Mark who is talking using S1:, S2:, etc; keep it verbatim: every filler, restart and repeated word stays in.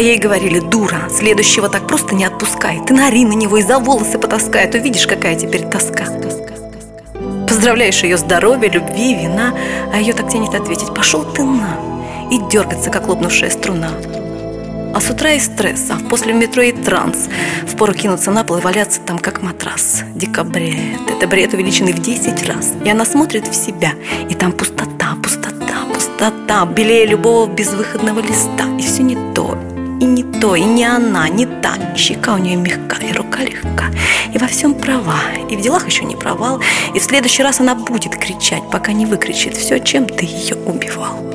S1: ей говорили: дура, следующего так просто не отпускай. Ты наори на него и за волосы потаскай, а то видишь, какая теперь тоска. Поздравляешь ее здоровья, любви, вина, а ее так тянет ответить: пошел ты на, и дергаться, как лопнувшая струна. А с утра и стресс, а после в метро и транс. Впору кинуться на пол и валяться там, как матрас. Дико бред, это бред, увеличенный в десять раз. И она смотрит в себя, и там пустота, пустота, пустота, белее любого безвыходного листа. И все не то, и не то, и не она, не та. И щека у нее мягка, и рука легка, и во всем права, и в делах еще не провал. И в следующий раз она будет кричать, пока не выкричит все, чем ты ее убивал.